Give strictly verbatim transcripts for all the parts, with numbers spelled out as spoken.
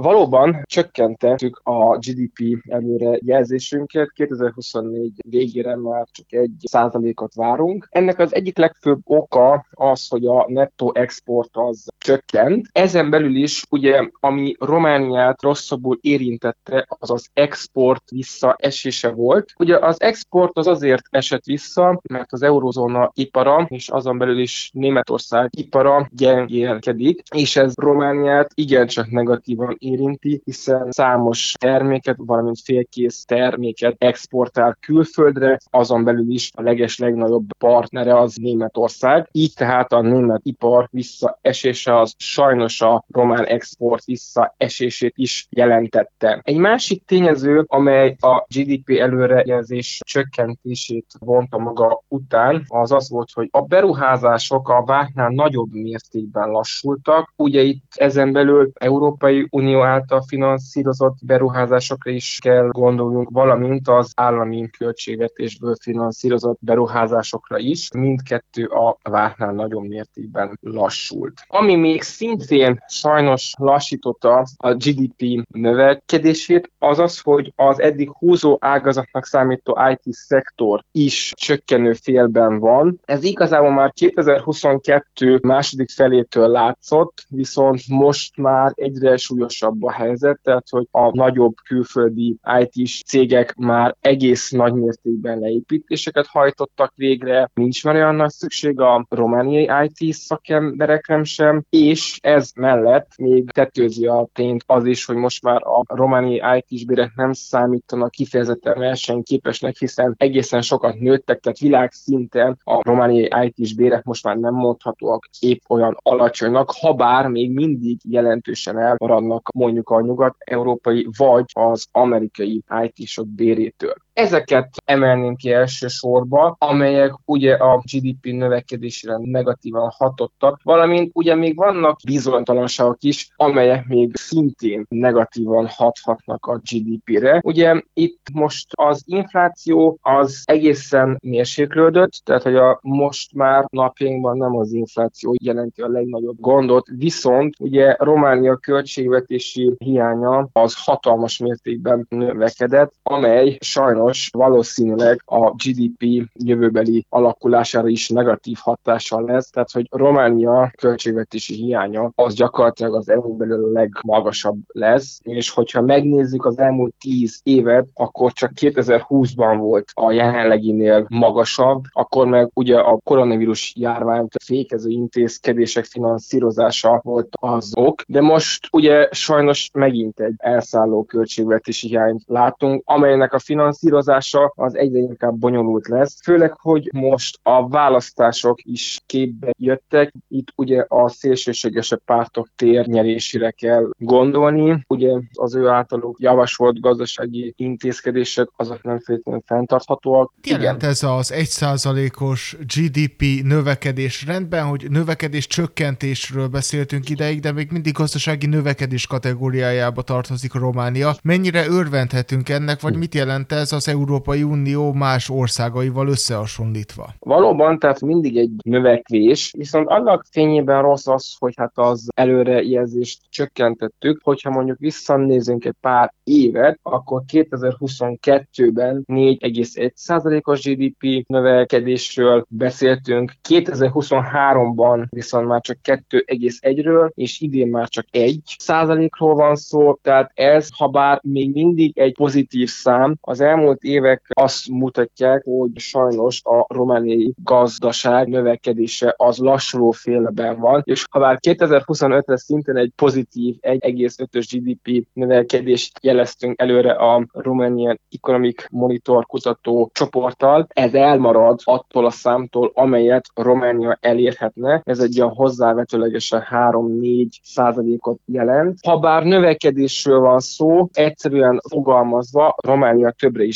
Valóban csökkentettük a gé dé pé előrejelzésünket, kétezer-huszonnégy végére már csak egy százalékot várunk. Ennek az egyik legfőbb oka az, hogy a nettó export az csökkent. Ezen belül is, ugye, ami Romániát rosszabbul érintette, az az export visszaesése volt. Ugye az export az azért esett vissza, mert az eurozóna ipara, és azon belül is Németország ipara gyengélkedik, és ez Romániát igencsak negatívan érinti, hiszen számos terméket, valamint félkész terméket exportál külföldre, azon belül is a leges legnagyobb partnere az Németország. Így tehát a német ipar visszaesése az sajnos a román export visszaesését is jelentette. Egy másik tényező, amely a gé dé pé előrejelzés csökkentését vonta maga után, az az volt, hogy a beruházások a vártnál nagyobb mértékben lassultak. Ugye itt ezen belül Európai Unió által finanszírozott beruházásokra is kell gondolnunk, valamint az állami költségvetésből finanszírozott beruházásokra is. Mindkettő a vártnál nagyobb mértékben lassult. Ami még szintén sajnos lassította a gé dé pé növekedését, az az, hogy az eddig húzó ágazatnak számító i té szektor is csökkenő félben van. Ez igazából már kétezer-huszonkettő második felétől látszott, viszont most már egyre súlyosabb a helyzet, tehát hogy a nagyobb külföldi i té-s cégek már egész nagy mértékben leépítéseket hajtottak végre, nincs már olyan nagy szükség a romániai i té szakemberekre sem, és ez mellett még tetőzi a tényt az is, hogy most már a romániai i té-s bérek nem számítanak kifejezetten versenyképesnek, hiszen egészen sokat nőttek, tehát világszinten a romániai i té-s bérek most már nem mondhatóak épp olyan alacsonynak, ha bár még mindig jelentősen elmaradnak mondjuk a nyugat-európai vagy az amerikai i té-sok bérétől. Ezeket emelném ki elsősorban, amelyek ugye a gé dé pé növekedésére negatívan hatottak, valamint ugye még vannak bizonytalanságok is, amelyek még szintén negatívan hathatnak a gé dé pére. Ugye itt most az infláció az egészen mérséklődött, tehát hogy a most már napjainkban nem az infláció jelenti a legnagyobb gondot, viszont ugye Románia költségvetési hiánya az hatalmas mértékben növekedett, amely sajnos valószínűleg a gé dé pé jövőbeli alakulására is negatív hatással lesz, tehát hogy Románia költségvetési hiánya az gyakorlatilag az é u-n belül a legmagasabb lesz, és hogyha megnézzük az elmúlt tíz évet, akkor csak kétezer-húszban volt a jelenleginél magasabb, akkor meg ugye a koronavírus járványt fékező intézkedések finanszírozása volt az ok, de most ugye sajnos megint egy elszálló költségvetési hiányt látunk, amelynek a finanszírozása az egyre inkább bonyolult lesz, főleg, hogy most a választások is képbe jöttek, itt ugye a szélsőségesebb pártok térnyerésére kell gondolni, ugye az ő általuk javasolt gazdasági intézkedések azok nem feltétlenül fenntarthatóak. Jelent ez az egy százalékos gé dé pé növekedés rendben, hogy növekedés csökkentésről beszéltünk ideig, de még mindig gazdasági növekedés kategóriájába tartozik Románia. Mennyire örvendhetünk ennek, vagy mit jelent ez az Európai Unió más országaival összehasonlítva? Valóban, tehát mindig egy növekvés, viszont annak fényében rossz az, hogy hát az előrejelzést csökkentettük, hogyha mondjuk visszanézünk egy pár évet, akkor kétezer-huszonkettőben négy egész egy százalékos gé dé pé növekedésről beszéltünk, kétezer-huszonháromban viszont már csak kettő egész egyről, és idén már csak egy százalékról van szó, tehát ez, ha bár még mindig egy pozitív szám, az elmúlt évek azt mutatják, hogy sajnos a romániai gazdaság növekedése az lassuló félben van, és ha bár kétezer-huszonötre szintén egy pozitív egy egész ötös gé dé pé növekedést jeleztünk előre a Romanian Economic Monitor kutató csoporttal, ez elmarad attól a számtól, amelyet Románia elérhetne. Ez egy olyan hozzávetőlegesen három-négy százalékot jelent. Ha bár növekedésről van szó, egyszerűen fogalmazva Románia többre is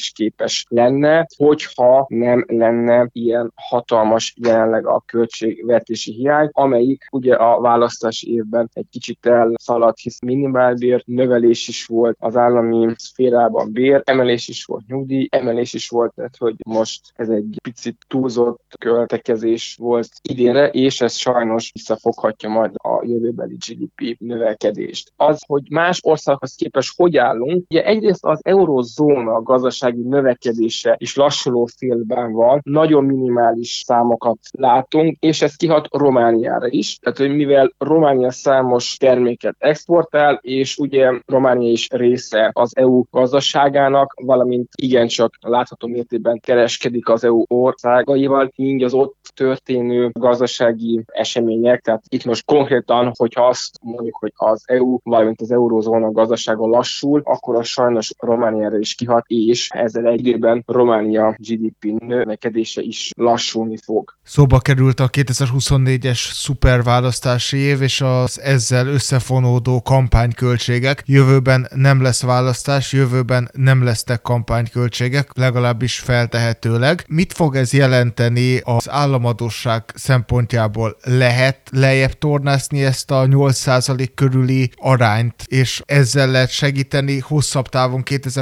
is képes lenne, hogyha nem lenne ilyen hatalmas jelenleg a költségvetési hiány, amelyik ugye a választási évben egy kicsit elszaladt, hisz minimálbér növelés is volt az állami szférában, bér emelés is volt, nyugdíj emelés is volt, tehát hogy most ez egy picit túlzott költekezés volt idénre, és ez sajnos visszafoghatja majd a jövőbeli gé dé pé növekedést. Az, hogy más országhoz képest hogy állunk, ugye egyrészt az eurozóna gazdasági növekedése is lassuló félben van, nagyon minimális számokat látunk, és ez kihat Romániára is, tehát hogy mivel Románia számos terméket exportál, és ugye Románia is része az é u gazdaságának, valamint igencsak látható mértékben kereskedik az é u országaival, így az ott történő gazdasági események, tehát itt most konkrétan, hogyha azt mondjuk, hogy az é u, valamint az eurózóna gazdasága lassul, akkor az sajnos Romániára is kihat, és ezzel egyébben Románia gé dé pé növekedése is lassulni fog. Szóba került a kétezer-huszonnégyes szuperválasztási év, és az ezzel összefonódó kampányköltségek. Jövőben nem lesz választás, jövőben nem lesznek kampányköltségek, legalábbis feltehetőleg. Mit fog ez jelenteni az államadósság szempontjából? Lehet lejjebb tornászni ezt a nyolc százalék körüli arányt, és ezzel lehet segíteni hosszabb távon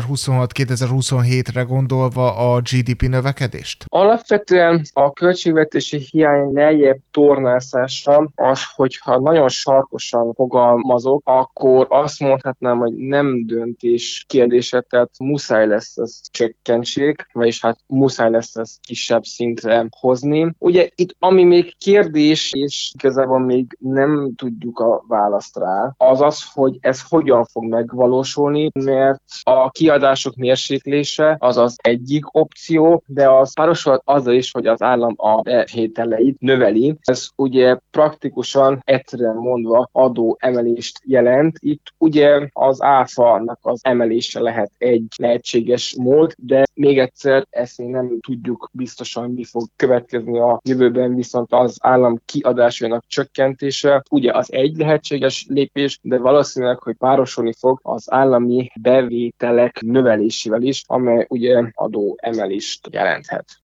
kétezer-huszonhat-kétezer-huszonhétre gondolva a gé dé pé növekedést? Alapvetően a költségvetési hiány lejjebb tornászása az, hogyha nagyon sarkosan fogalmazok, akkor azt mondhatnám, hogy nem döntés kérdése, tehát muszáj lesz ez csökkentség, vagyis hát muszáj lesz ez kisebb szintre hozni. Ugye itt ami még kérdés, és igazából még nem tudjuk a választ rá, az az, hogy ez hogyan fog megvalósulni, mert a kiadások mérséklése az az egyik opció, de az párosul azzal is, hogy az állam a bevételeit növeli. Ez ugye praktikusan egyszerűen mondva adó emelést jelent. Itt ugye az áfának az emelése lehet egy lehetséges mód, de még egyszer ezt még nem tudjuk biztosan, mi fog következni a jövőben, viszont az állam kiadásainak csökkentése ugye az egy lehetséges lépés, de valószínűleg, hogy párosulni fog az állami bevételek növelésével is, amely ugye adó emelést jelenthet.